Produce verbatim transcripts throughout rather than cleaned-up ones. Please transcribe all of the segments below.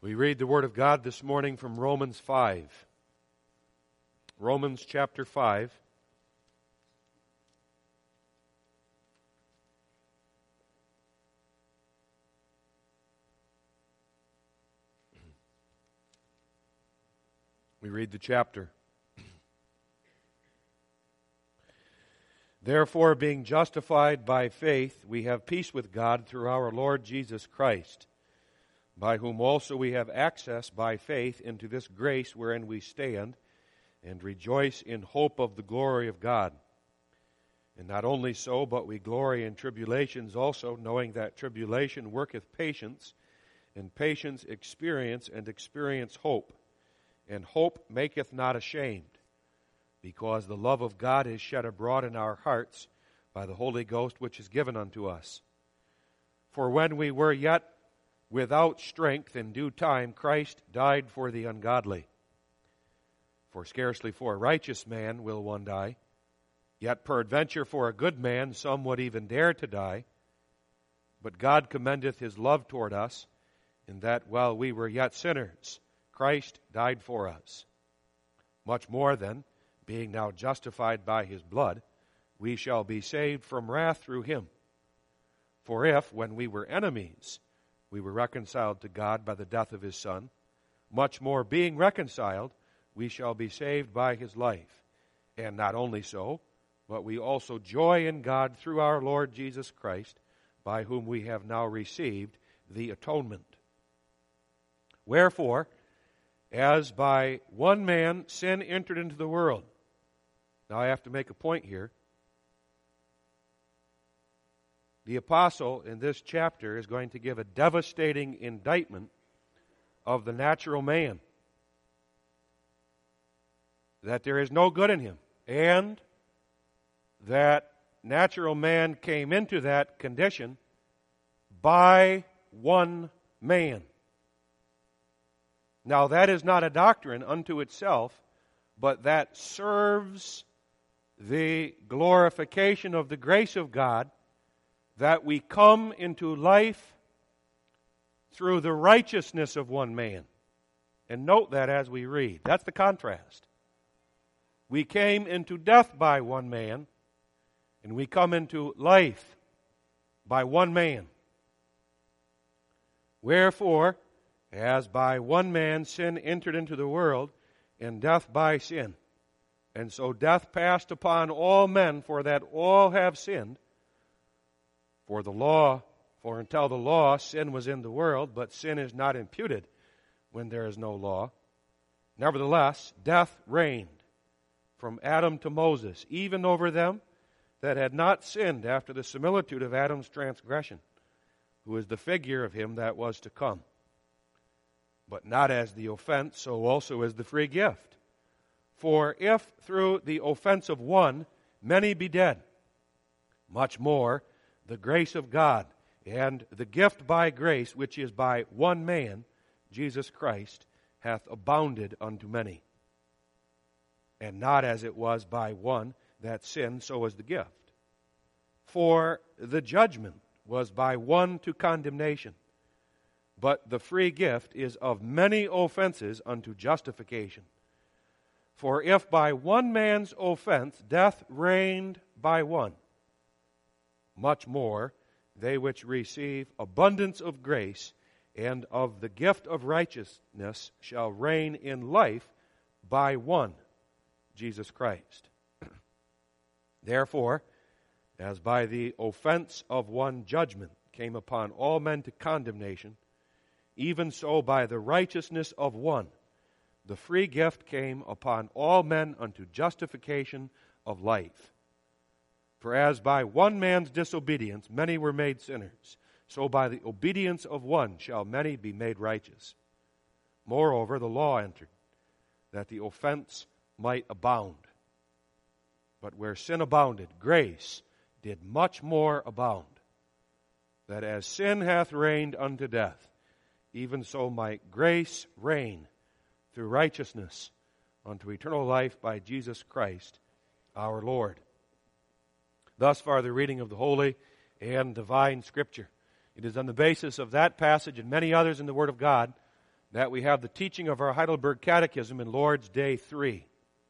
We read the Word of God this morning from Romans five. Romans chapter five. We read the chapter. Therefore, being justified by faith, we have peace with God through our Lord Jesus Christ, by whom also we have access by faith into this grace wherein we stand, and rejoice in hope of the glory of God. And not only so, but we glory in tribulations also, knowing that tribulation worketh patience, and patience experience, and experience hope. And hope maketh not ashamed, because the love of God is shed abroad in our hearts by the Holy Ghost which is given unto us. For when we were yet without strength, in due time Christ died for the ungodly. For scarcely for a righteous man will one die, yet peradventure for a good man some would even dare to die. But God commendeth his love toward us, in that while we were yet sinners, Christ died for us. Much more then, being now justified by his blood, we shall be saved from wrath through him. For if, when we were enemies, we were reconciled to God by the death of his Son, much more being reconciled, we shall be saved by his life. And not only so, but we also joy in God through our Lord Jesus Christ, by whom we have now received the atonement. Wherefore, as by one man sin entered into the world. Now I have to make a point here. The apostle in this chapter is going to give a devastating indictment of the natural man. That there is no good in him. And that natural man came into that condition by one man. Now that is not a doctrine unto itself, but that serves the glorification of the grace of God, that we come into life through the righteousness of one man. And note that as we read. That's the contrast. We came into death by one man, and we come into life by one man. Wherefore, as by one man sin entered into the world, and death by sin. And so death passed upon all men, for that all have sinned. For the law, for until the law, sin was in the world, but sin is not imputed when there is no law. Nevertheless, death reigned from Adam to Moses, even over them that had not sinned after the similitude of Adam's transgression, who is the figure of him that was to come. But not as the offense, so also as the free gift. For if through the offense of one many be dead, much more the grace of God and the gift by grace, which is by one man, Jesus Christ, hath abounded unto many. And not as it was by one that sinned, so was the gift. For the judgment was by one to condemnation, but the free gift is of many offenses unto justification. For if by one man's offense death reigned by one, much more they which receive abundance of grace and of the gift of righteousness shall reign in life by one, Jesus Christ. Therefore, as by the offense of one judgment came upon all men to condemnation, even so by the righteousness of one the free gift came upon all men unto justification of life. For as by one man's disobedience many were made sinners, so by the obedience of one shall many be made righteous. Moreover, the law entered, that the offense might abound. But where sin abounded, grace did much more abound, that as sin hath reigned unto death, even so might grace reign through righteousness unto eternal life by Jesus Christ our Lord. Thus far the reading of the Holy and Divine Scripture. It is on the basis of that passage and many others in the Word of God that we have the teaching of our Heidelberg Catechism in Lord's Day three.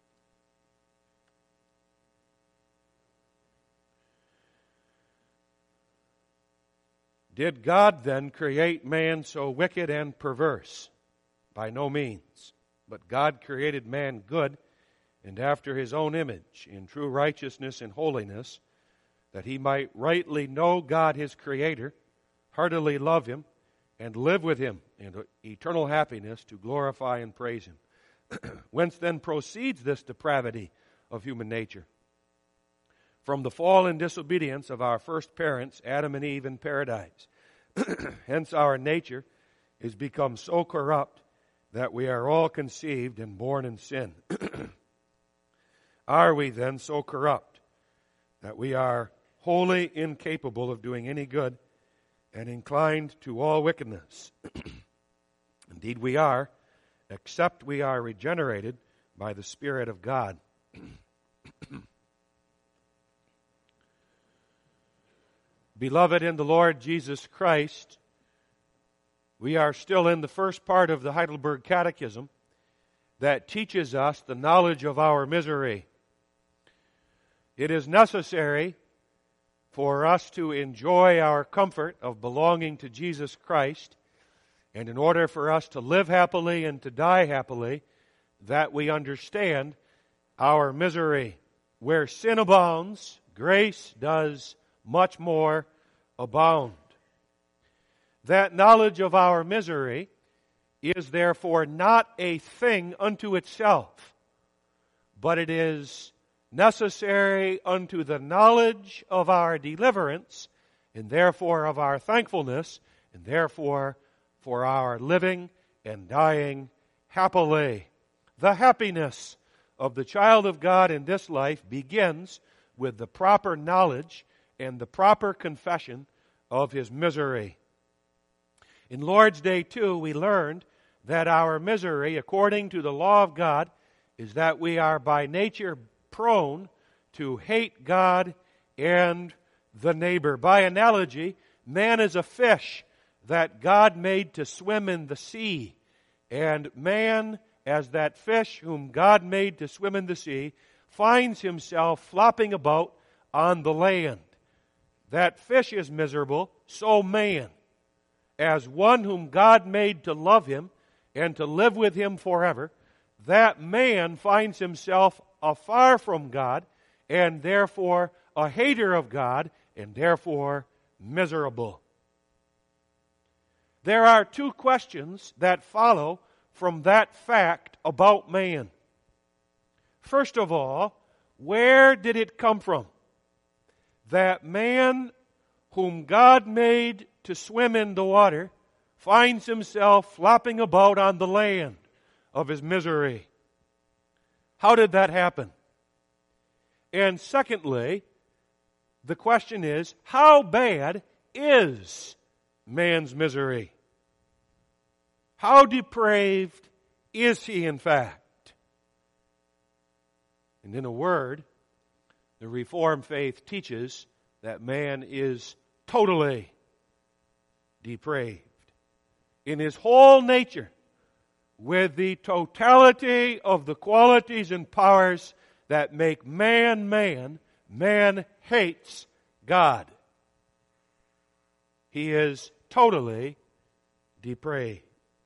Did God then create man so wicked and perverse? By no means. But God created man good and after His own image, in true righteousness and holiness, that he might rightly know God His Creator, heartily love Him, and live with Him in eternal happiness to glorify and praise Him. Whence then proceeds this depravity of human nature? From the fall and disobedience of our first parents, Adam and Eve, in paradise. Hence our nature is become so corrupt that we are all conceived and born in sin. Are we then so corrupt that we are wholly incapable of doing any good and inclined to all wickedness? Indeed we are, except we are regenerated by the Spirit of God. Beloved in the Lord Jesus Christ, we are still in the first part of the Heidelberg Catechism that teaches us the knowledge of our misery. It is necessary for us to enjoy our comfort of belonging to Jesus Christ, and in order for us to live happily and to die happily, that we understand our misery. Where sin abounds, grace does much more abound. That knowledge of our misery is therefore not a thing unto itself, but it is necessary unto the knowledge of our deliverance, and therefore of our thankfulness, and therefore for our living and dying happily. The happiness of the child of God in this life begins with the proper knowledge and the proper confession of his misery. In Lord's Day two, we learned that our misery, according to the law of God, is that we are by nature prone to hate God and the neighbor. By analogy, man is a fish that God made to swim in the sea. And man, as that fish whom God made to swim in the sea, finds himself flopping about on the land. That fish is miserable, so man, as one whom God made to love him and to live with him forever, that man finds himself afar from God, and therefore a hater of God, and therefore miserable. There are two questions that follow from that fact about man. First of all, where did it come from? That man whom God made to swim in the water finds himself flopping about on the land of his misery. How did that happen? And secondly, the question is, how bad is man's misery? How depraved is he in fact? And in a word, the Reformed faith teaches that man is totally depraved in his whole nature, with the totality of the qualities and powers that make man man. Man hates God. He is totally depraved.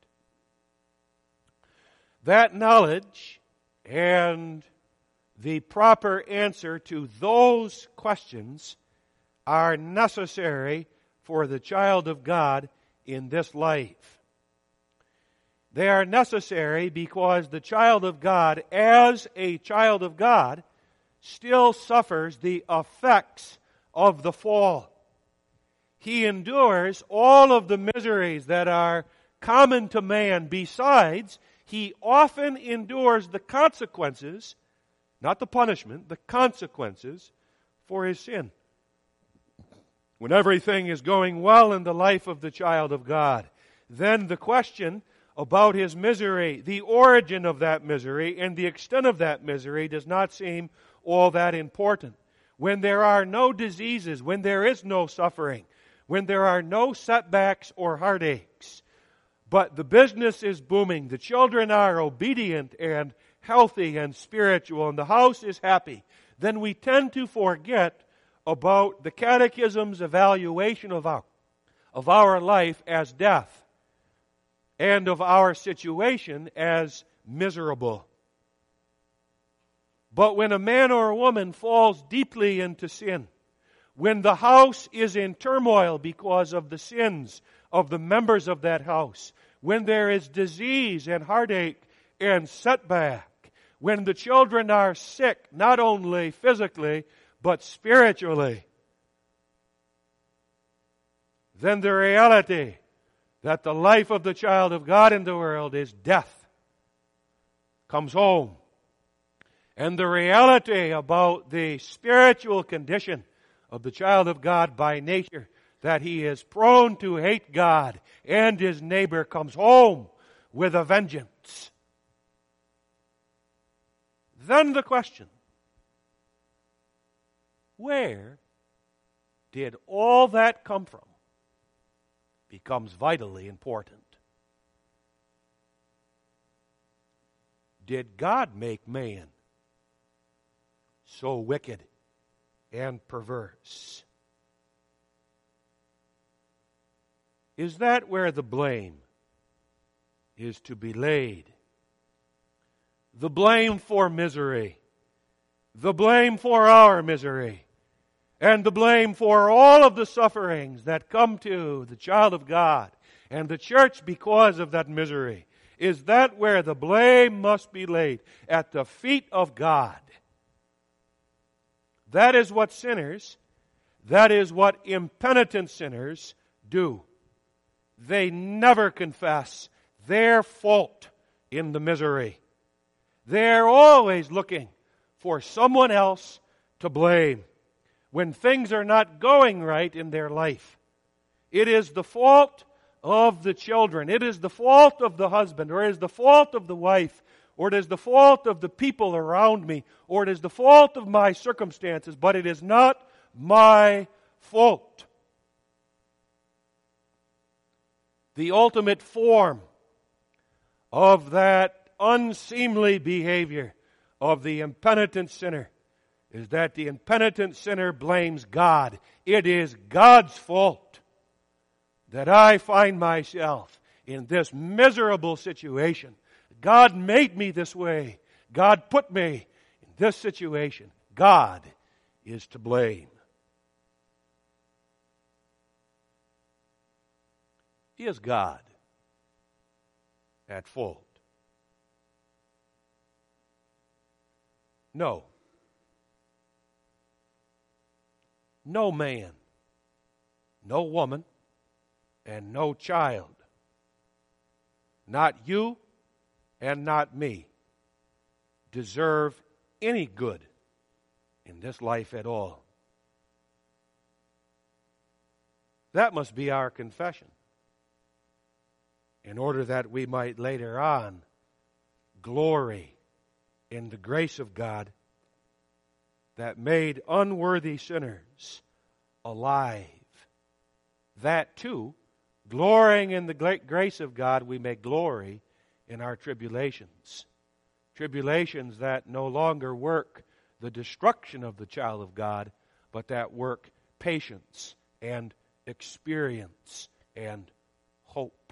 That knowledge and the proper answer to those questions are necessary for the child of God in this life. They are necessary because the child of God, as a child of God, still suffers the effects of the fall. He endures all of the miseries that are common to man. Besides, he often endures the consequences, not the punishment, the consequences for his sin. When everything is going well in the life of the child of God, then the question about his misery, the origin of that misery, and the extent of that misery does not seem all that important. When there are no diseases, when there is no suffering, when there are no setbacks or heartaches, but the business is booming. The children are obedient and healthy and spiritual, and the house is happy, then we tend to forget about the Catechism's evaluation of our, of our life as death and of our situation as miserable. But when a man or a woman falls deeply into sin, when the house is in turmoil because of the sins of the members of that house, when there is disease and heartache and setback, when the children are sick, not only physically, but spiritually, then the reality that the life of the child of God in the world is death comes home. And the reality about the spiritual condition of the child of God by nature, that he is prone to hate God and his neighbor, comes home with a vengeance. Then the question, where did all that come from, becomes vitally important. Did God make man so wicked and perverse? Is that where the blame is to be laid? The blame for misery, the blame for our misery, and the blame for all of the sufferings that come to the child of God and the church because of that misery. Is that where the blame must be laid? At the feet of God. That is what sinners, that is what impenitent sinners do. They never confess their fault in the misery. They're always looking for someone else to blame when things are not going right in their life. It is the fault of the children. It is the fault of the husband, or it is the fault of the wife, or it is the fault of the people around me, or it is the fault of my circumstances, but it is not my fault. The ultimate form of that unseemly behavior of the impenitent sinner is that the impenitent sinner blames God. It is God's fault that I find myself in this miserable situation. God made me this way. God put me in this situation. God is to blame. Is God at fault? No. No man, no woman, and no child, not you and not me, deserve any good in this life at all. That must be our confession, in order that we might later on glory in the grace of God that made unworthy sinners alive. That too, glorying in the grace of God, we may glory in our tribulations. Tribulations that no longer work the destruction of the child of God, but that work patience and experience and hope.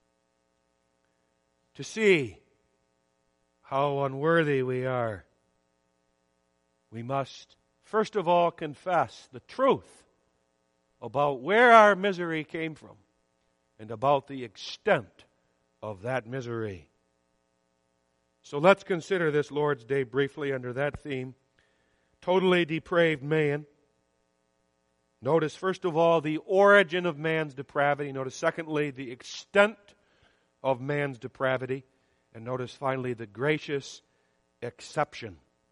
To see how unworthy we are, we must first of all confess the truth about where our misery came from and about the extent of that misery. So let's consider this Lord's Day briefly under that theme. Totally depraved man. Notice first of all the origin of man's depravity. Notice secondly the extent of man's depravity. And notice finally the gracious exception.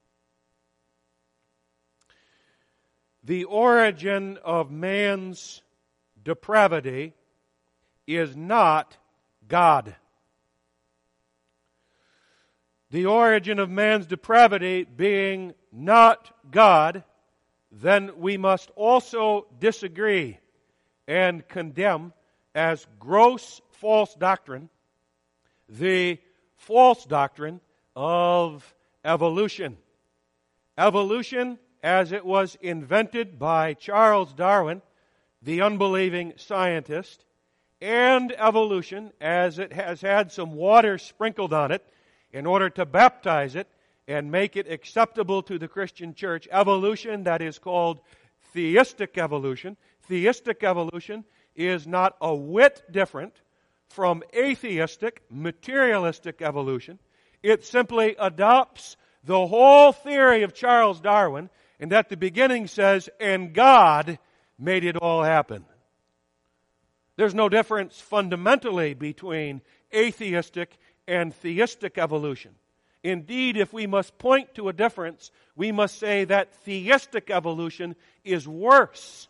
The origin of man's depravity is not God. The origin of man's depravity being not God, then we must also disagree and condemn as gross false doctrine, the false doctrine of evolution. Evolution, as it was invented by Charles Darwin, the unbelieving scientist, and evolution, as it has had some water sprinkled on it in order to baptize it and make it acceptable to the Christian church. Evolution that is called theistic evolution. Theistic evolution is not a whit different from atheistic, materialistic evolution. It simply adopts the whole theory of Charles Darwin, and at the beginning says, and God made it all happen. There's no difference fundamentally between atheistic and theistic evolution. Indeed, if we must point to a difference, we must say that theistic evolution is worse.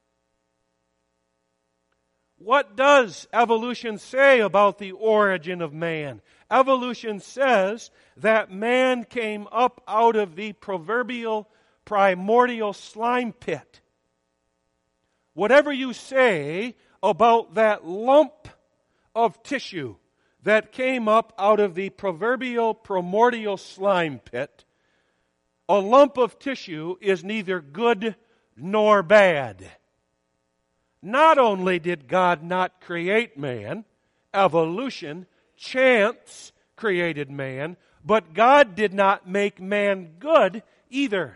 What does evolution say about the origin of man? Evolution says that man came up out of the proverbial primordial slime pit. Whatever you say about that lump of tissue that came up out of the proverbial primordial slime pit, a lump of tissue is neither good nor bad. Not only did God not create man, evolution, chance created man, but God did not make man good either.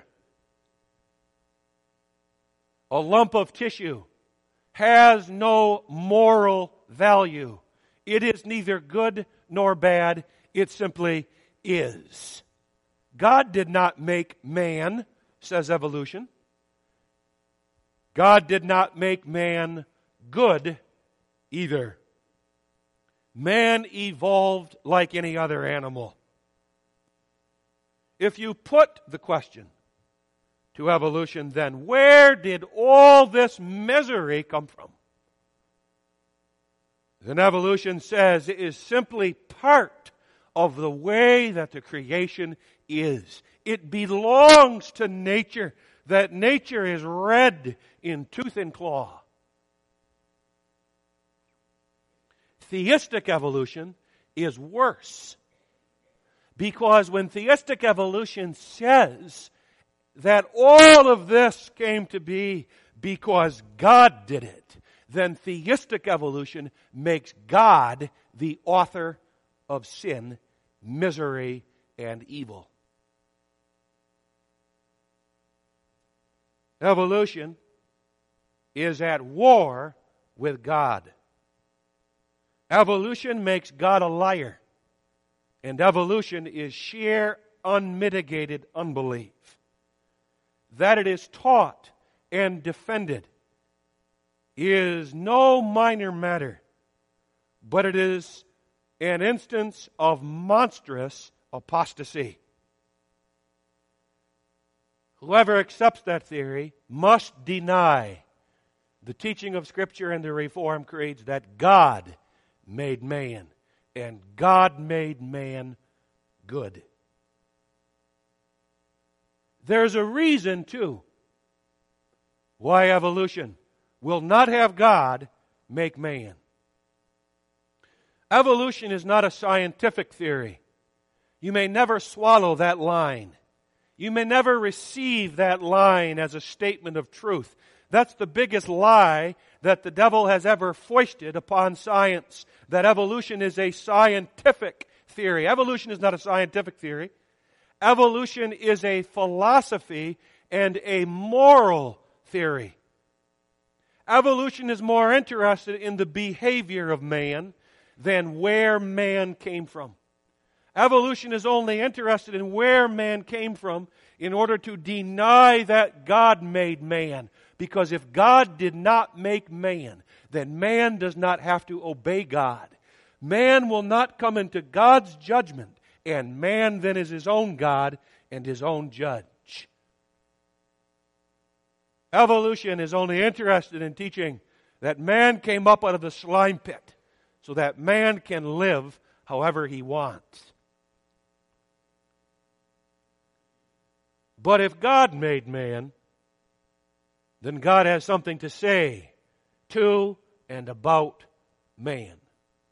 A lump of tissue has no moral value. It is neither good nor bad. It simply is. God did not make man, says evolution. God did not make man good either. Man evolved like any other animal. If you put the question to evolution, then where did all this misery come from? Then evolution says it is simply part of the way that the creation is. It belongs to nature, that nature is red in tooth and claw. Theistic evolution is worse, because when theistic evolution says that all of this came to be because God did it, then theistic evolution makes God the author of sin, misery, and evil. Evolution is at war with God. Evolution makes God a liar. And evolution is sheer, unmitigated unbelief. That it is taught and defended is no minor matter, but it is an instance of monstrous apostasy. Whoever accepts that theory must deny the teaching of Scripture and the Reformed creeds that God made man, and God made man good. There's a reason, too, why evolution will not have God make man. Evolution is not a scientific theory. You may never swallow that line. You may never receive that line as a statement of truth. That's the biggest lie that the devil has ever foisted upon science, that evolution is a scientific theory. Evolution is not a scientific theory. Evolution is a philosophy and a moral theory. Evolution is more interested in the behavior of man than where man came from. Evolution is only interested in where man came from in order to deny that God made man. Because if God did not make man, then man does not have to obey God. Man will not come into God's judgment, and man then is his own God and his own judge. Evolution is only interested in teaching that man came up out of the slime pit so that man can live however he wants. But if God made man, then God has something to say to and about man.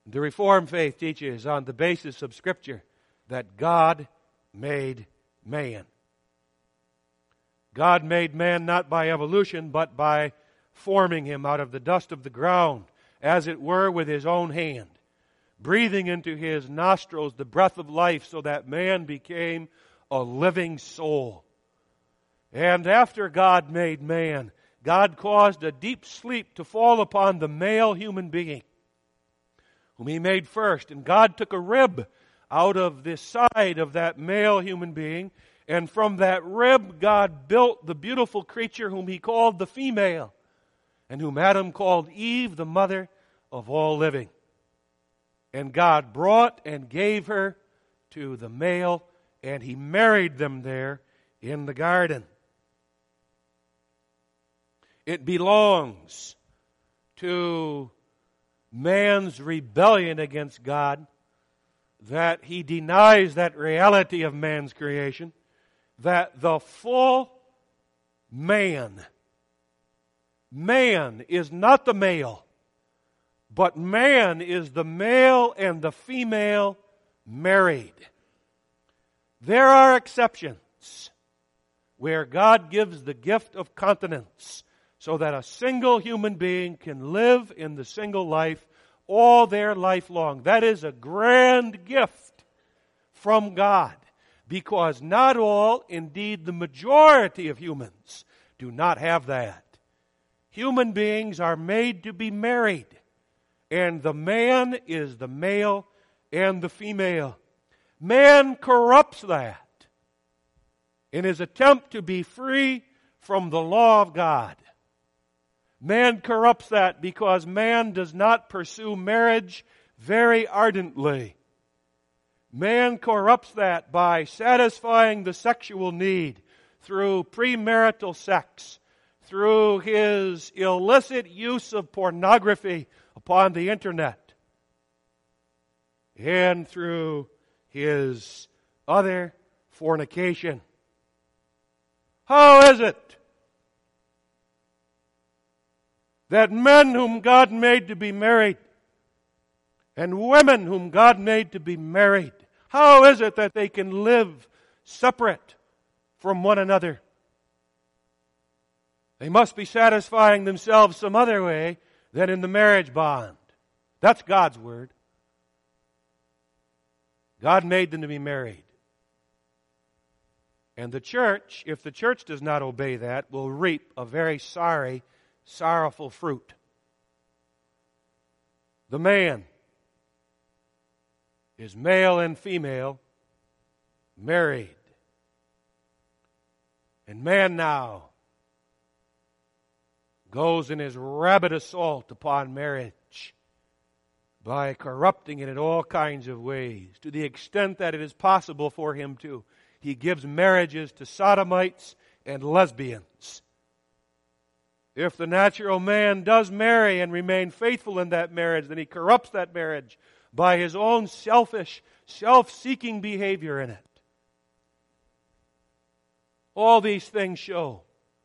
The Reformed faith teaches on the basis of Scripture that God made man. God made man not by evolution, but by forming him out of the dust of the ground, as it were with his own hand, breathing into his nostrils the breath of life so that man became a living soul. And after God made man, God caused a deep sleep to fall upon the male human being, whom He made first. And God took a rib out of the side of that male human being, and from that rib God built the beautiful creature whom He called the female, and whom Adam called Eve, the mother of all living. And God brought and gave her to the male, and He married them there in the garden. It belongs to man's rebellion against God that he denies that reality of man's creation, that the full man, man is not the male, but man is the male and the female married. There are exceptions where God gives the gift of continence, so that a single human being can live in the single life all their life long. That is a grand gift from God, because not all, indeed the majority of humans, do not have that. Human beings are made to be married, and the man is the male and the female. Man corrupts that in his attempt to be free from the law of God. Man corrupts that because man does not pursue marriage very ardently. Man corrupts that by satisfying the sexual need through premarital sex, through his illicit use of pornography upon the internet, and through his other fornication. How is it that men whom God made to be married and women whom God made to be married, how is it that they can live separate from one another? They must be satisfying themselves some other way than in the marriage bond. That's God's word. God made them to be married. And the church, if the church does not obey that, will reap a very sorry sorrowful fruit. The man is male and female married. And man now goes in his rabid assault upon marriage by corrupting it in all kinds of ways, to the extent that it is possible for him to. He gives marriages to sodomites and lesbians. If the natural man does marry and remain faithful in that marriage, then he corrupts that marriage by his own selfish, self-seeking behavior in it. All these things show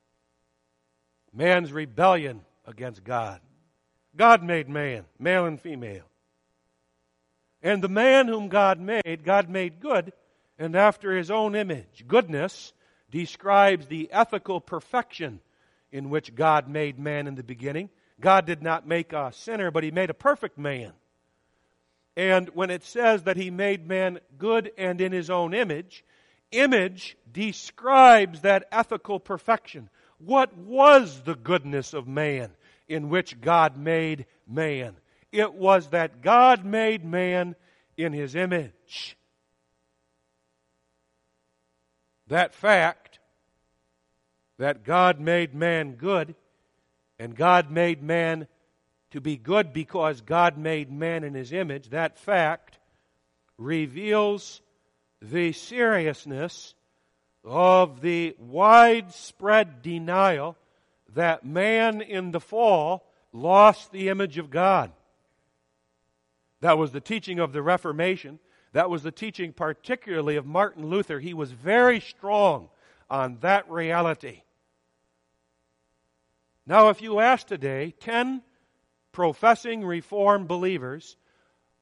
man's rebellion against God. God made man, male and female. And the man whom God made, God made good, and after His own image. Goodness describes the ethical perfection in which God made man in the beginning. God did not make a sinner, but He made a perfect man. And when it says that He made man good and in His own image, image describes that ethical perfection. What was the goodness of man in which God made man? It was that God made man in His image. That fact, that God made man good, and God made man to be good because God made man in His image, that fact reveals the seriousness of the widespread denial that man in the fall lost the image of God. That was the teaching of the Reformation. That was the teaching particularly of Martin Luther. He was very strong on that reality. Now, if you ask today ten professing Reformed believers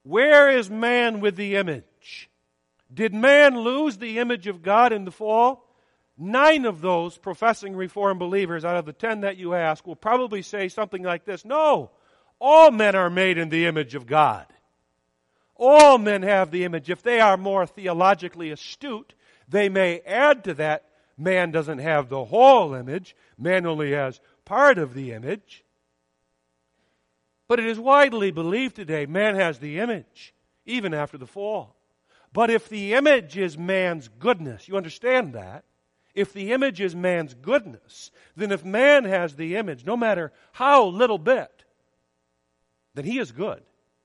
Where is man with the image? Did man lose the image of God in the fall? Nine of those professing Reformed believers out of the ten that you ask will probably say something like this: no, all men are made in the image of God. All men have the image. If they are more theologically astute, they may add to that, man doesn't have the whole image, man only has part of the image. But it is widely believed today man has the image, even after the fall. But if the image is man's goodness, you understand that? If the image is man's goodness, then if man has the image, no matter how little bit, then he is good.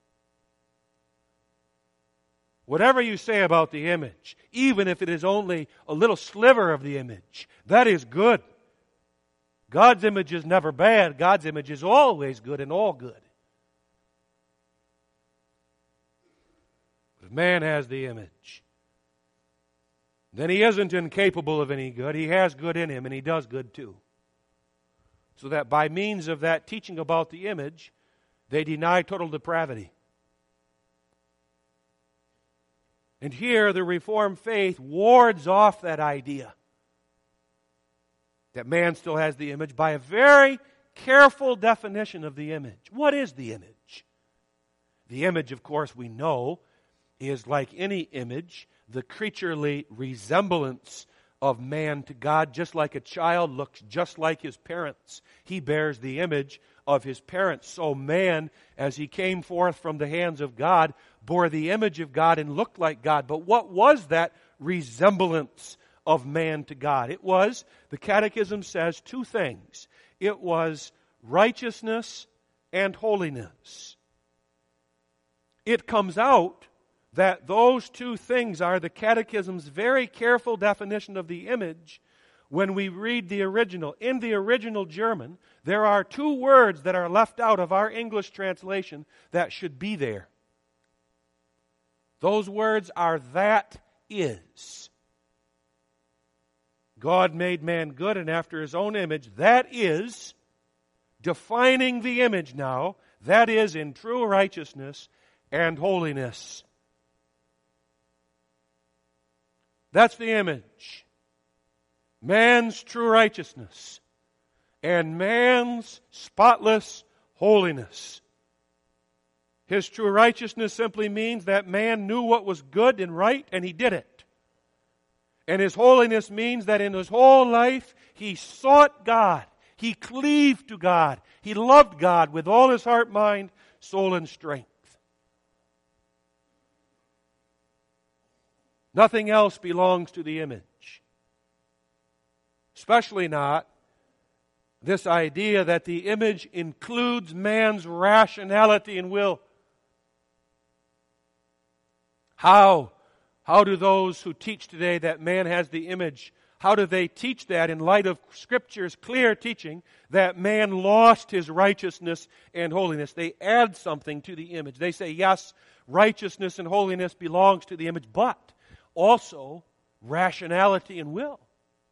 Whatever you say about the image, even if it is only a little sliver of the image, that is good. God's image is never bad. God's image is always good and all good. But if man has the image, then he isn't incapable of any good. He has good in him, and he does good too. So that by means of that teaching about the image, they deny total depravity. And here the Reformed faith wards off that idea that man still has the image by a very careful definition of the image. What is the image? The image, of course, we know, is like any image, the creaturely resemblance of man to God. Just like a child looks just like his parents, he bears the image of his parents. So man, as he came forth from the hands of God, bore the image of God and looked like God. But what was that resemblance of man to God? It was, the Catechism says, two things. It was righteousness and holiness. It comes out that those two things are the Catechism's very careful definition of the image when we read the original. In the original German, there are two words that are left out of our English translation that should be there. Those words are "that is." God made man good and after his own image. That is, defining the image now, that is in true righteousness and holiness. That's the image. Man's true righteousness and man's spotless holiness. His true righteousness simply means that man knew what was good and right and he did it. And his holiness means that in his whole life he sought God. He cleaved to God. He loved God with all his heart, mind, soul, and strength. Nothing else belongs to the image. Especially not this idea that the image includes man's rationality and will. How? How do those who teach today that man has the image, how do they teach that in light of Scripture's clear teaching that man lost his righteousness and holiness? They add something to the image. They say, yes, righteousness and holiness belongs to the image, but also rationality and will.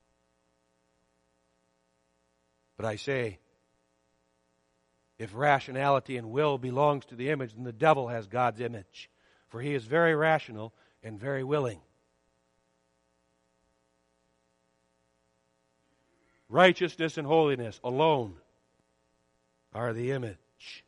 But I say, if rationality and will belongs to the image, then the devil has God's image. For he is very rational and very willing. Righteousness and holiness alone are the image.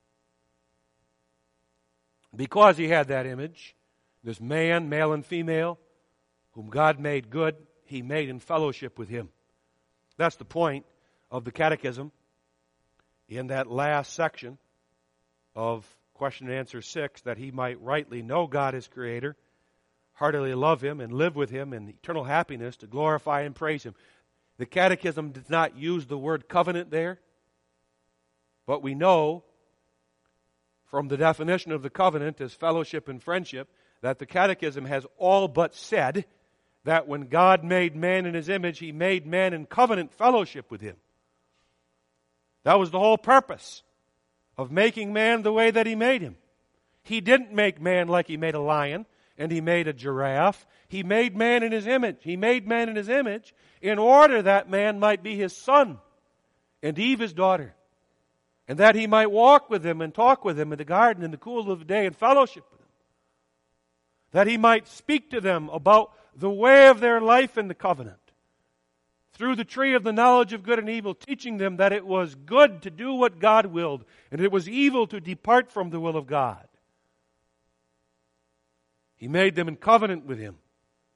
Because he had that image, this man, male and female, whom God made good, he made in fellowship with him. That's the point of the Catechism in that last section of question and answer six, that he might rightly know God as Creator, heartily love Him, and live with Him in eternal happiness to glorify and praise Him. The Catechism does not use the word covenant there, but we know from the definition of the covenant as fellowship and friendship that the Catechism has all but said that when God made man in His image, He made man in covenant fellowship with Him. That was the whole purpose of making man the way that He made him. He didn't make man like He made a lion and He made a giraffe. He made man in His image. He made man in His image in order that man might be His son and Eve His daughter. and that he might walk with them and talk with them in the garden in the cool of the day and fellowship with them, that he might speak to them about the way of their life in the covenant, through the tree of the knowledge of good and evil, teaching them that it was good to do what God willed, and it was evil to depart from the will of God. He made them in covenant with him.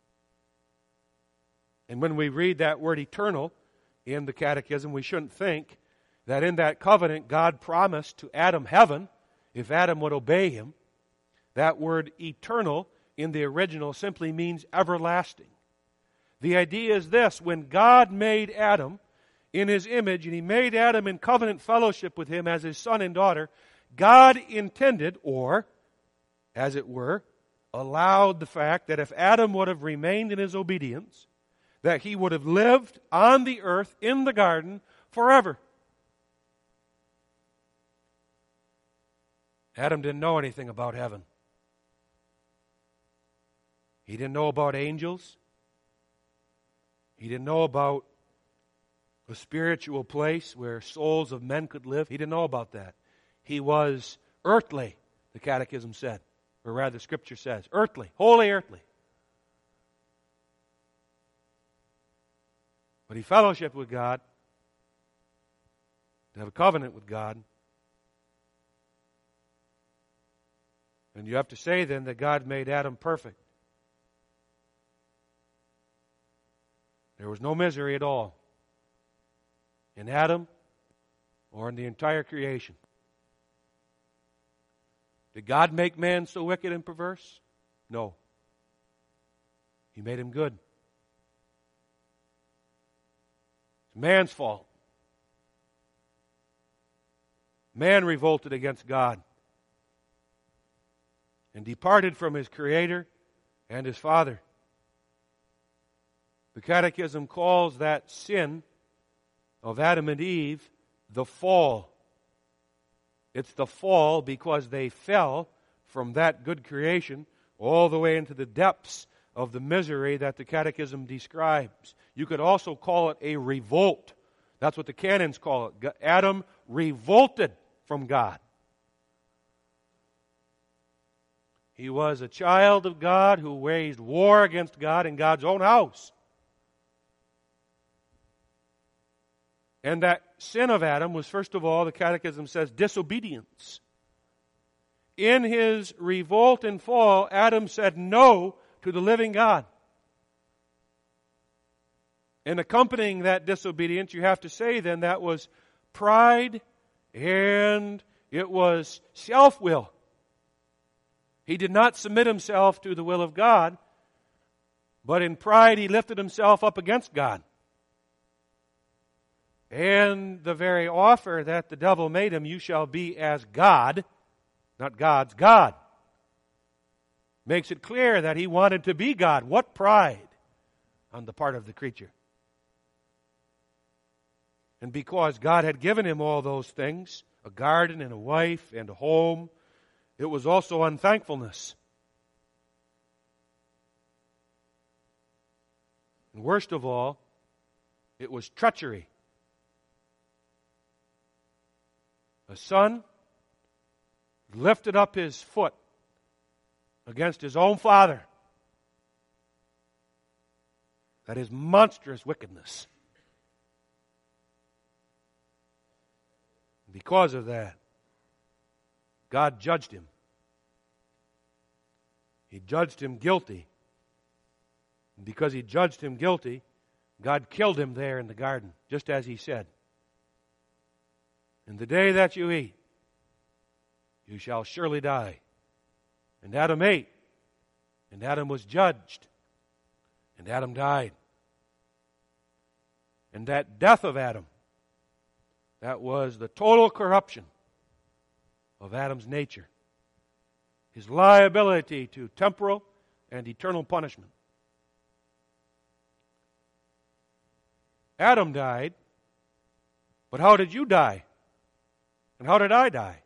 And when we read that word eternal in the Catechism, we shouldn't think that in that covenant God promised to Adam heaven if Adam would obey him. That word eternal in the original simply means everlasting. The idea is this: when God made Adam in his image, and he made Adam in covenant fellowship with him as his son and daughter, God intended, or, as it were, allowed the fact that if Adam would have remained in his obedience, that he would have lived on the earth in the garden forever. Adam didn't know anything about heaven. He didn't know about angels. He didn't know about a spiritual place where souls of men could live. He didn't know about that. He was earthly, the Catechism said, or rather Scripture says, earthly, wholly earthly. But he fellowshiped with God, to have a covenant with God. And you have to say then that God made Adam perfect. There was no misery at all in Adam or in the entire creation. Did God make man so wicked and perverse? No. He made him good. It's man's fault. Man revolted against God and departed from his Creator and his Father. The Catechism calls that sin of Adam and Eve the fall. It's the fall because they fell from that good creation all the way into the depths of the misery that the Catechism describes. You could also call it a revolt. That's what the canons call it. Adam revolted from God. He was a child of God who waged war against God in God's own house. And that sin of Adam was, first of all, the Catechism says, disobedience. In his revolt and fall, Adam said no to the living God. And accompanying that disobedience, you have to say then, that was pride and it was self-will. He did not submit himself to the will of God, but in pride he lifted himself up against God. And the very offer that the devil made him, you shall be as God, not God's, God, makes it clear that he wanted to be God. What pride on the part of the creature. And because God had given him all those things, a garden and a wife and a home, it was also unthankfulness. And worst of all, it was treachery. A son lifted up his foot against his own father. That is monstrous wickedness. Because of that, God judged him. He judged him guilty. And because he judged him guilty, God killed him there in the garden, just as he said. In the day that you eat, you shall surely die. And Adam ate, and Adam was judged, and Adam died. And that death of Adam, that was the total corruption of Adam's nature. His liability to temporal and eternal punishment. Adam died, but how did you die? And how did I die?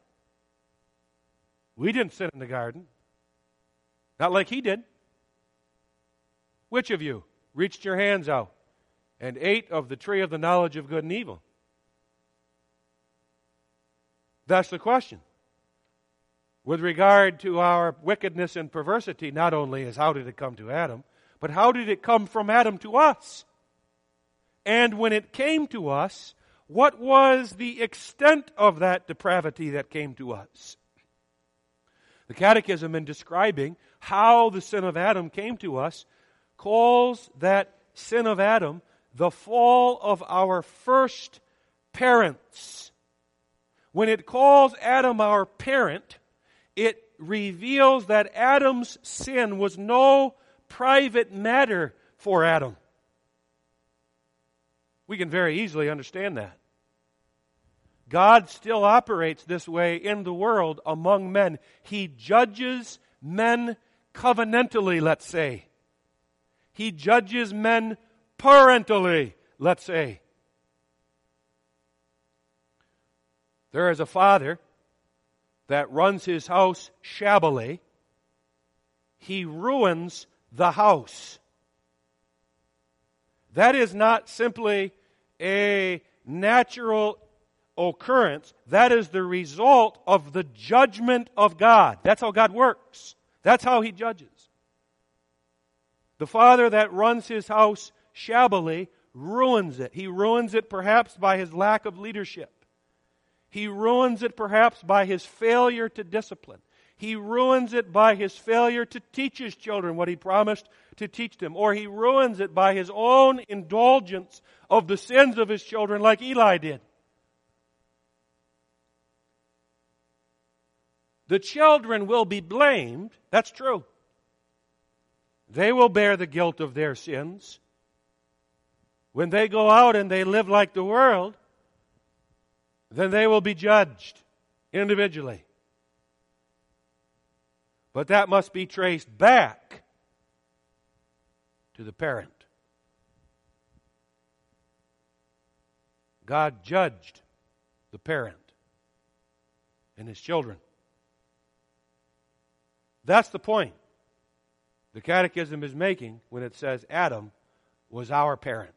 We didn't sin in the garden. Not like he did. Which of you reached your hands out and ate of the tree of the knowledge of good and evil? That's the question. With regard to our wickedness and perversity, not only is how did it come to Adam, but how did it come from Adam to us? And when it came to us, what was the extent of that depravity that came to us? The Catechism, in describing how the sin of Adam came to us, calls that sin of Adam the fall of our first parents. When it calls Adam our parent, it reveals that Adam's sin was no private matter for Adam. We can very easily understand that. God still operates this way in the world among men. He judges men covenantally, let's say. He judges men parentally, let's say. There is a father that runs his house shabbily. He ruins the house. That is not simply a natural occurrence. That is the result of the judgment of God. That's how God works. That's how He judges. The father that runs his house shabbily ruins it. He ruins it perhaps by his lack of leadership. He ruins it perhaps by his failure to discipline. He ruins it by his failure to teach his children what he promised to teach them. Or he ruins it by his own indulgence of the sins of his children like Eli did. The children will be blamed. That's true. They will bear the guilt of their sins. When they go out and they live like the world, then they will be judged individually. But that must be traced back to the parent. God judged the parent and his children. That's the point the Catechism is making when it says Adam was our parent.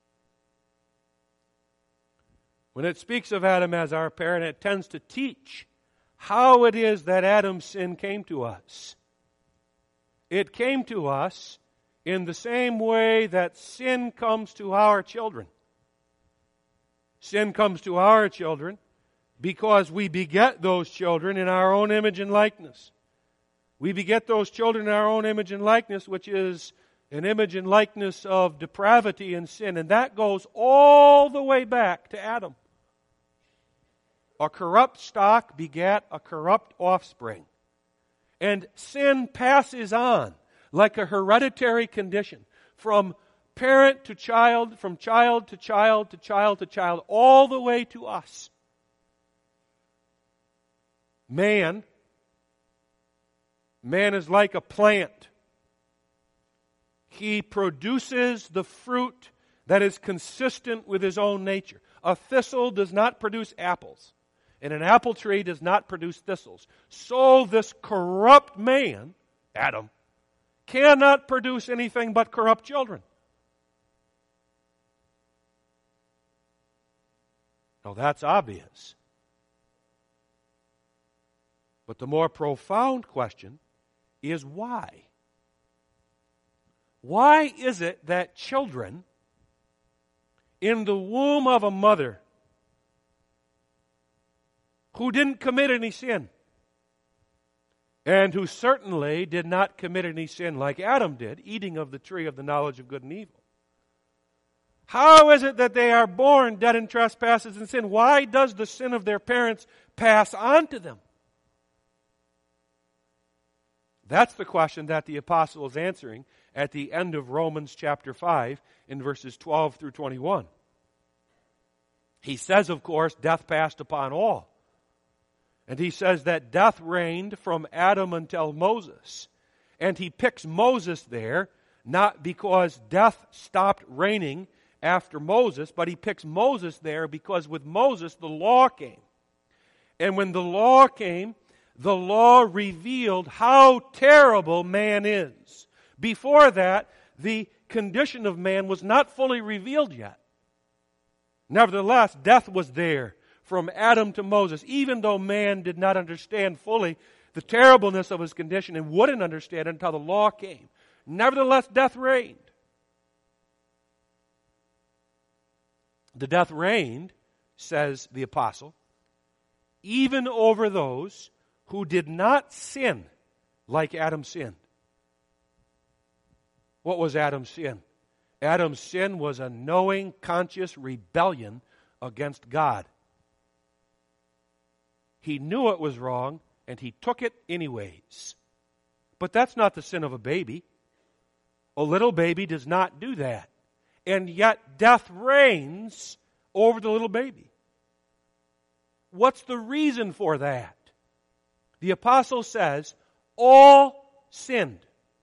When it speaks of Adam as our parent, it tends to teach how it is that Adam's sin came to us. It came to us in the same way that sin comes to our children. Sin comes to our children because we beget those children in our own image and likeness. We beget those children in our own image and likeness, which is an image and likeness of depravity and sin. And that goes all the way back to Adam. A corrupt stock begat a corrupt offspring. And sin passes on like a hereditary condition from parent to child, from child to child to child to child, all the way to us. Man, man is like a plant. He produces the fruit that is consistent with his own nature. A thistle does not produce apples, and an apple tree does not produce thistles. So this corrupt man, Adam, cannot produce anything but corrupt children. Now that's obvious. But the more profound question is why? Why is it that children in the womb of a mother who didn't commit any sin, and who certainly did not commit any sin like Adam did, eating of the tree of the knowledge of good and evil, how is it that they are born dead in trespasses and sin? Why does the sin of their parents pass on to them? That's the question that the apostle is answering at the end of Romans chapter five in verses twelve through twenty-one. He says, of course, death passed upon all. And he says that death reigned from Adam until Moses. And he picks Moses there, not because death stopped reigning after Moses, but he picks Moses there because with Moses the law came. And when the law came, the law revealed how terrible man is. Before that, the condition of man was not fully revealed yet. Nevertheless, death was there from Adam to Moses, even though man did not understand fully the terribleness of his condition and wouldn't understand until the law came. Nevertheless, death reigned. The death reigned, says the apostle, even over those who did not sin like Adam sinned. What was Adam's sin? Adam's sin was a knowing, conscious rebellion against God. He knew it was wrong, and he took it anyways. But that's not the sin of a baby. A little baby does not do that. And yet death reigns over the little baby. What's the reason for that? The apostle says, all sinned.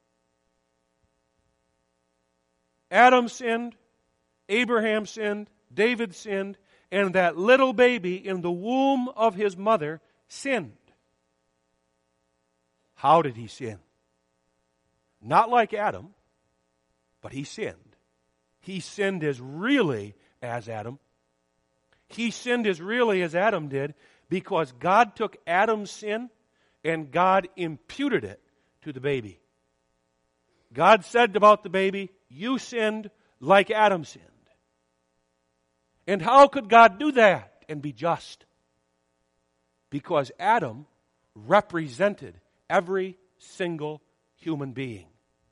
Adam sinned, Abraham sinned, David sinned, and that little baby in the womb of his mother sinned. How did he sin? Not like Adam, but he sinned. He sinned as really as Adam. He sinned as really as Adam did because God took Adam's sin and God imputed it to the baby. God said about the baby, you sinned like Adam sinned. And how could God do that and be just? Because Adam represented every single human being.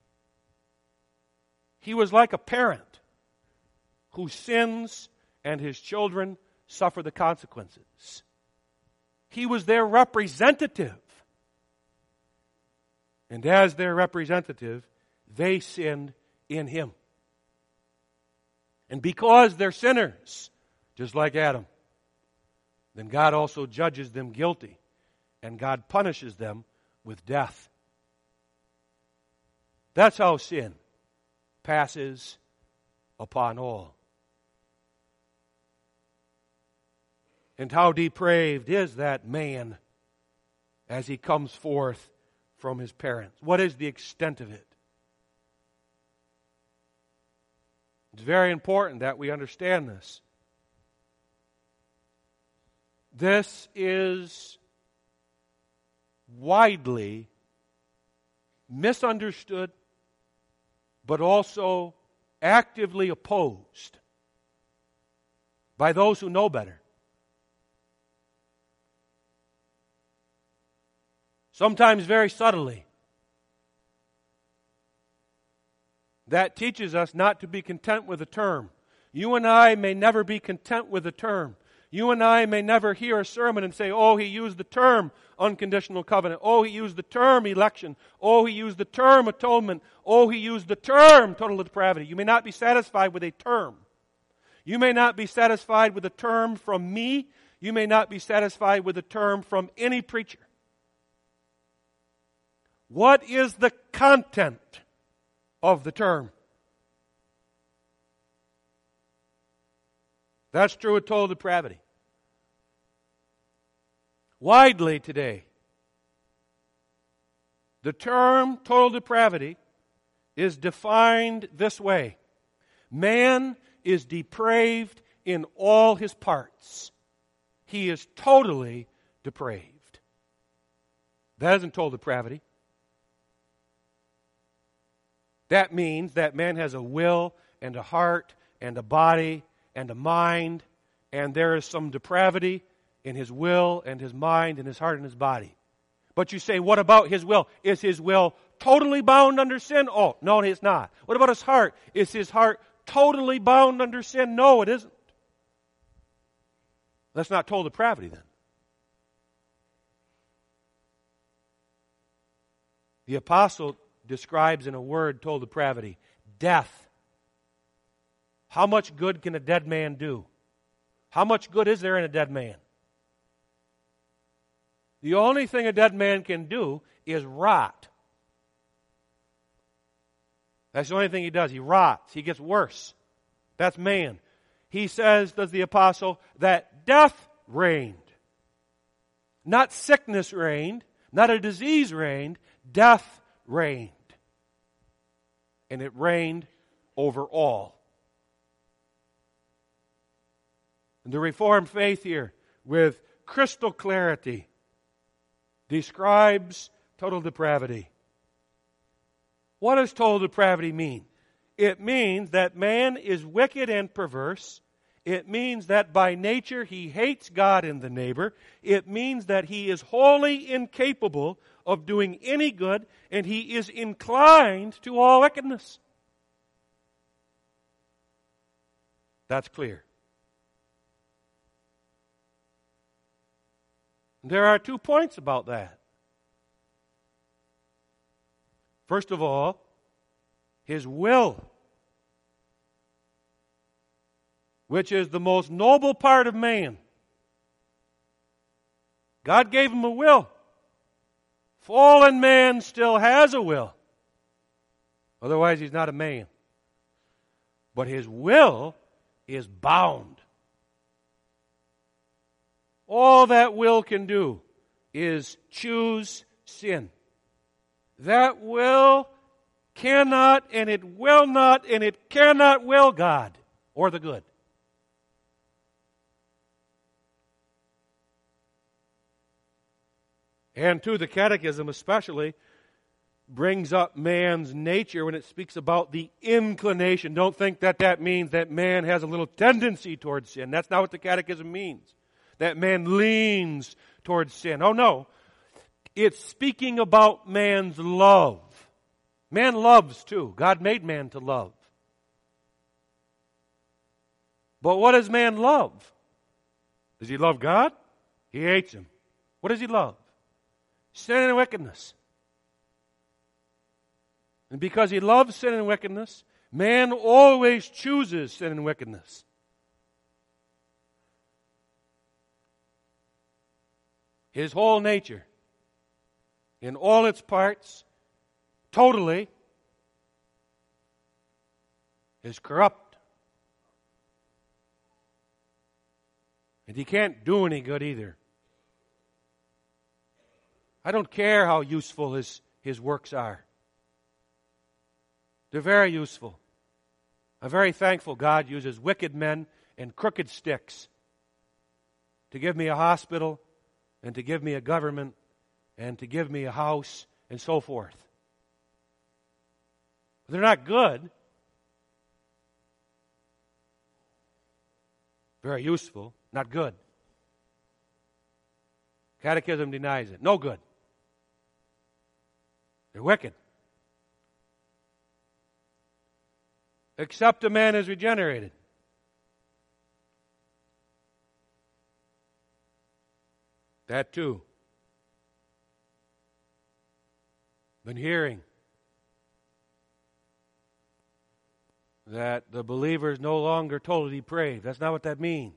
He was like a parent who sins and his children suffer the consequences. He was their representative. And as their representative, they sinned in him. And because they're sinners, just like Adam, then God also judges them guilty, and God punishes them with death. That's how sin passes upon all. And how depraved is that man as he comes forth from his parents? What is the extent of it? It's very important that we understand this. This is widely misunderstood, but also actively opposed by those who know better. Sometimes very subtly. That teaches us not to be content with a term. You and I may never be content with a term. You and I may never hear a sermon and say, oh, he used the term unconditional covenant. Oh, he used the term election. Oh, he used the term atonement. Oh, he used the term total depravity. You may not be satisfied with a term. You may not be satisfied with a term from me. You may not be satisfied with a term from any preacher. What is the content of the term? That's true of total depravity. Widely today, the term total depravity is defined this way. Man is depraved in all his parts. He is totally depraved. That isn't total depravity. That means that man has a will and a heart and a body and a mind, and there is some depravity in his will and his mind and his heart and his body. But you say, what about his will? Is his will totally bound under sin? Oh, no, it's not. What about his heart? Is his heart totally bound under sin? No, it isn't. That's not total depravity then. The apostle describes in a word total depravity, death. How much good can a dead man do? How much good is there in a dead man? The only thing a dead man can do is rot. That's the only thing he does. He rots. He gets worse. That's man. He says, does the apostle, that death reigned. Not sickness reigned. Not a disease reigned. Death reigned. And it reigned over all. And the Reformed faith here with crystal clarity, describes total depravity. What does total depravity mean? It means that man is wicked and perverse. It means that by nature he hates God and the neighbor. It means that he is wholly incapable of doing any good, and he is inclined to all wickedness. That's clear. There are two points about that. First of all, his will, which is the most noble part of man. God gave him a will. Fallen man still has a will. Otherwise, he's not a man. But his will is bound. All that will can do is choose sin. That will cannot, and it will not, and it cannot will God or the good. And too, the Catechism especially brings up man's nature when it speaks about the inclination. Don't think that that means that man has a little tendency towards sin. That's not what the Catechism means. That man leans towards sin. Oh no. It's speaking about man's love. Man loves too. God made man to love. But what does man love? Does he love God? He hates him. What does he love? Sin and wickedness. And because he loves sin and wickedness, man always chooses sin and wickedness. His whole nature, in all its parts, totally, is corrupt. And he can't do any good either. I don't care how useful his, his works are. They're very useful. I'm very thankful God uses wicked men and crooked sticks to give me a hospital and to give me a government and to give me a house and so forth. But they're not good. Very useful, not good. Catechism denies it. No good. They're wicked. Except a man is regenerated. That too. Been hearing that the believer is no longer totally depraved. That's not what that means.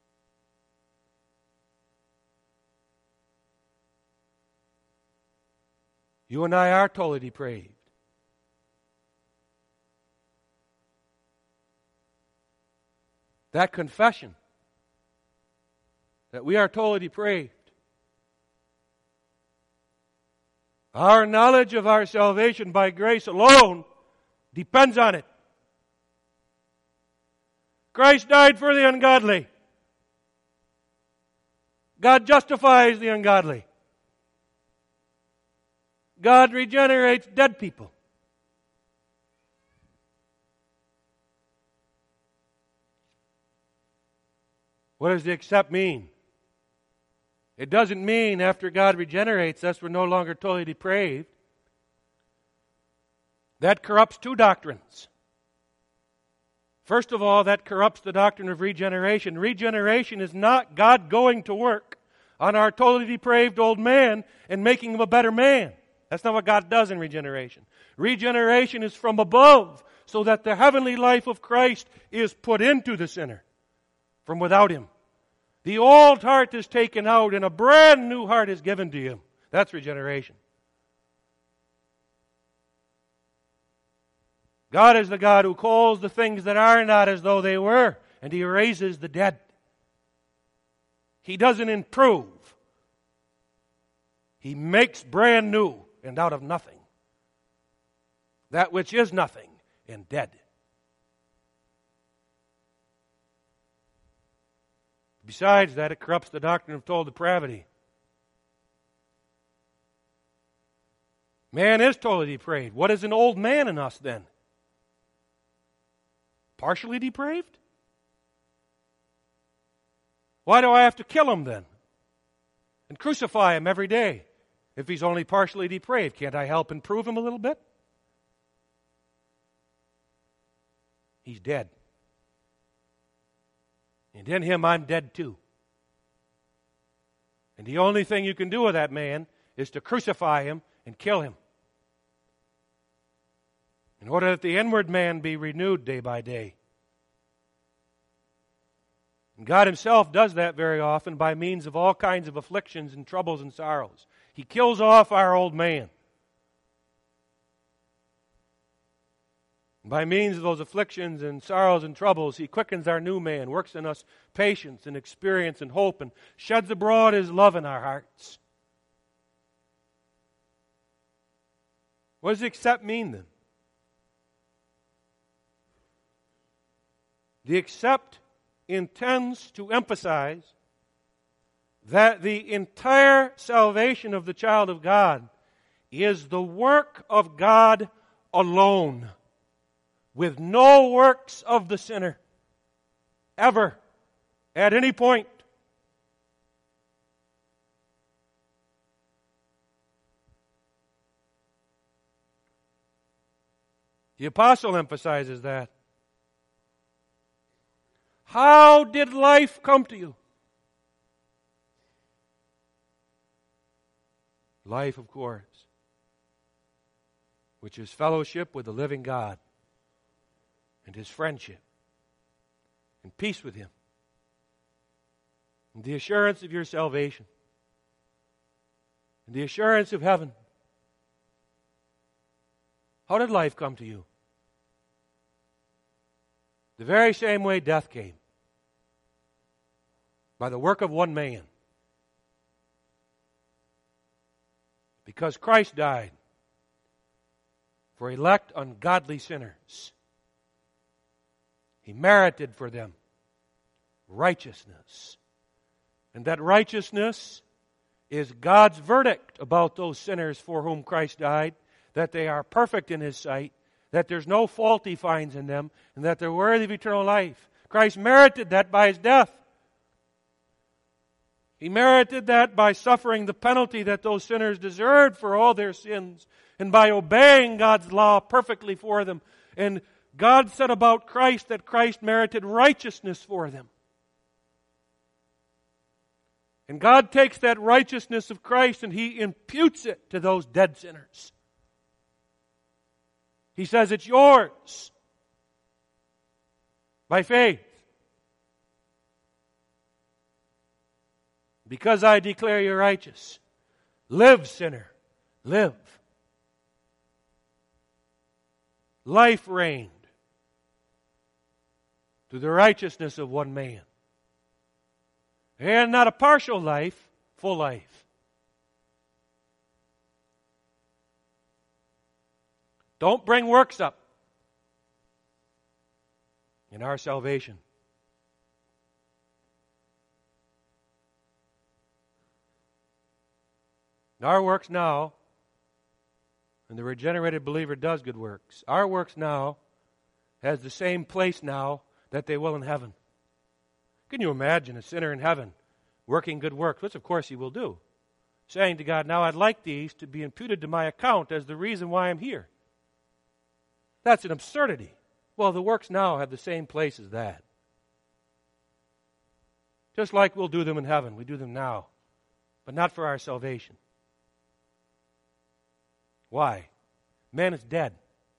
You and I are totally depraved. That confession that we are totally depraved, our knowledge of our salvation by grace alone depends on it. Christ died for the ungodly. God justifies the ungodly. God regenerates dead people. What does the accept mean? It doesn't mean after God regenerates us, we're no longer totally depraved. That corrupts two doctrines. First of all, that corrupts the doctrine of regeneration. Regeneration is not God going to work on our totally depraved old man and making him a better man. That's not what God does in regeneration. Regeneration is from above, so that the heavenly life of Christ is put into the sinner from without him. The old heart is taken out and a brand new heart is given to you. That's regeneration. God is the God who calls the things that are not as though they were, and He raises the dead. He doesn't improve. He makes brand new and out of nothing that which is nothing and dead. Besides that, it corrupts the doctrine of total depravity. Man is totally depraved. What is an old man in us then? Partially depraved? Why do I have to kill him then? And crucify him every day if he's only partially depraved? Can't I help improve him a little bit? He's dead. And in him I'm dead too. And the only thing you can do with that man is to crucify him and kill him, in order that the inward man be renewed day by day. And God himself does that very often by means of all kinds of afflictions and troubles and sorrows. He kills off our old man. By means of those afflictions and sorrows and troubles, he quickens our new man, works in us patience and experience and hope, and sheds abroad his love in our hearts. What does accept mean then? The accept intends to emphasize that the entire salvation of the child of God is the work of God alone, with no works of the sinner, ever, at any point. The apostle emphasizes that. How did life come to you? Life, of course, which is fellowship with the living God and his friendship and peace with him and the assurance of your salvation and the assurance of heaven. How did life come to you? The very same way death came. By the work of one man. Because Christ died for elect ungodly sinners. He merited for them righteousness. And that righteousness is God's verdict about those sinners for whom Christ died, that they are perfect in his sight, that there's no fault he finds in them, and that they're worthy of eternal life. Christ merited that by his death. He merited that by suffering the penalty that those sinners deserved for all their sins, and by obeying God's law perfectly for them. And God said about Christ that Christ merited righteousness for them. And God takes that righteousness of Christ and he imputes it to those dead sinners. He says, it's yours by faith. Because I declare you righteous. Live, sinner. Live. Life reigned through the righteousness of one man. And not a partial life, full life. Don't bring works up in our salvation. Our works now, and the regenerated believer does good works. Our works now has the same place now that they will in heaven. Can you imagine a sinner in heaven working good works, which of course he will do, saying to God, now I'd like these to be imputed to my account as the reason why I'm here. That's an absurdity. Well, the works now have the same place as that. Just like we'll do them in heaven. We do them now, but not for our salvation. Why? Man is dead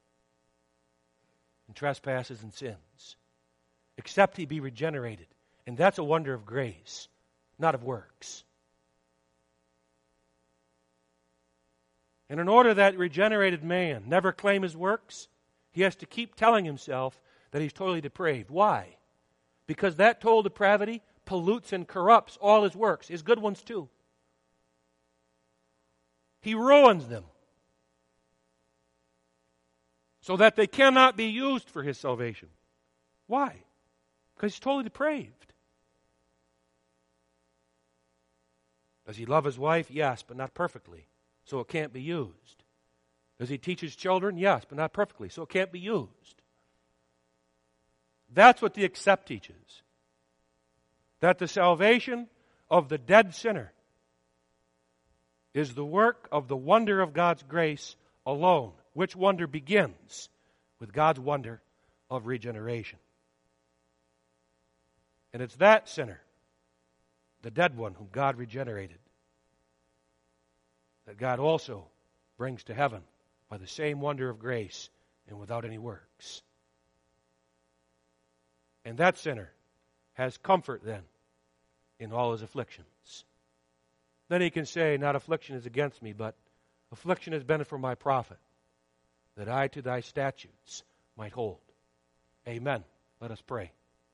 in trespasses and sins, except he be regenerated. And that's a wonder of grace, not of works. And in order that regenerated man never claim his works, he has to keep telling himself that he's totally depraved. Why? Because that total depravity pollutes and corrupts all his works, his good ones too. He ruins them, so that they cannot be used for his salvation. Why? Because he's totally depraved. Does he love his wife? Yes, but not perfectly, so it can't be used. Does he teach his children? Yes, but not perfectly, so it can't be used. That's what the accept teaches. That the salvation of the dead sinner is the work of the wonder of God's grace alone, which wonder begins with God's wonder of regeneration. And it's that sinner, the dead one whom God regenerated, that God also brings to heaven by the same wonder of grace and without any works. And that sinner has comfort then in all his afflictions. Then he can say, not affliction is against me, but affliction has been for my profit, that I to thy statutes might hold. Amen. Let us pray.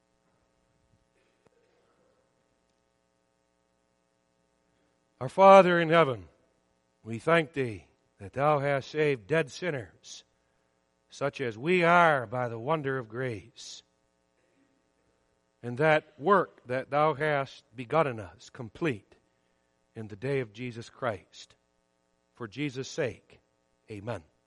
Our Father in heaven, we thank thee that thou hast saved dead sinners, such as we are by the wonder of grace. And that work that thou hast begun in us, complete in the day of Jesus Christ. For Jesus' sake, amen.